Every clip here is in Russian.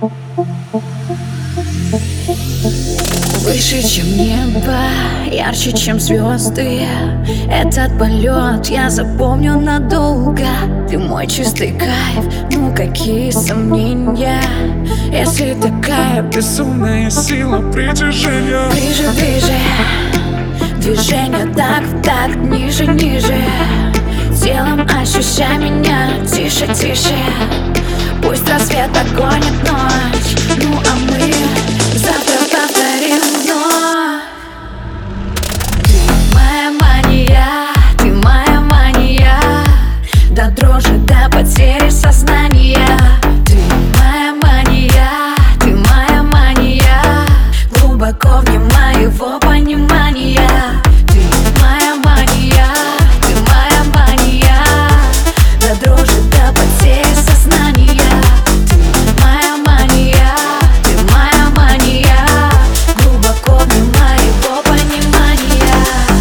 Выше, чем небо, ярче, чем звезды. Этот полет я запомню надолго. Ты мой чистый кайф, ну какие сомнения, если такая безумная сила притяжения. Ближе, ближе, движение так в такт, ниже, ниже. Телом ощущай меня, тише, тише. Пусть рассвет догонит ночь, ну а мы завтра повторим вновь. Ты моя мания, ты моя мания, до дрожи, до потери сознания. Ты моя мания, ты моя мания, глубоко вне моего понимания. Ты моя мания, ты моя мания, до дрожи, до потери сознания. Ты моя мания, ты моя мания, глубоко вне моего понимания.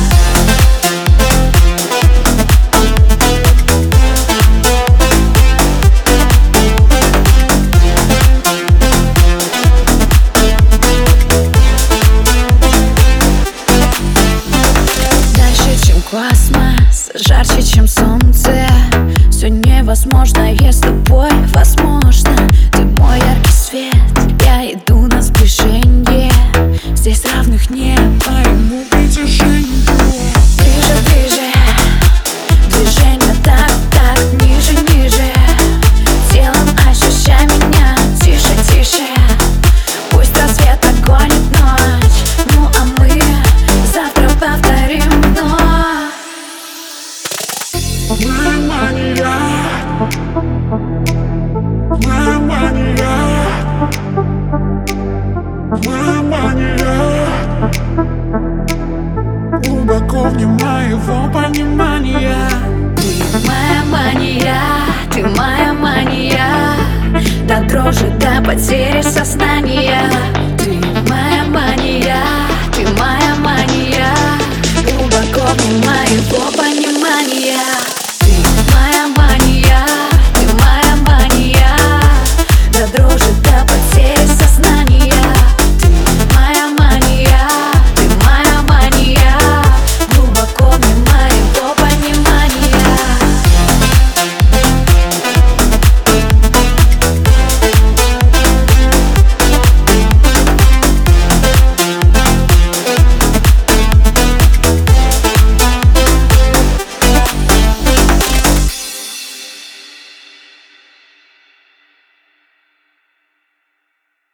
Дальше, чем космос, жарче, чем солнце. Все невозможно, с тобой возможно. Ты мой яркий свет, я иду на сближение. Здесь равных нет Моему притяжению. Ближе, ближе, движение так, так, ниже, ниже. Телом ощущай меня, тише, тише. Пусть рассвет догонит ночь, ну а мы завтра повторим вновь. Моя мания, моя мания, моя мания, глубоко вне моего понимания. Ты моя мания, ты моя мания, до дрожи, до потери сознания.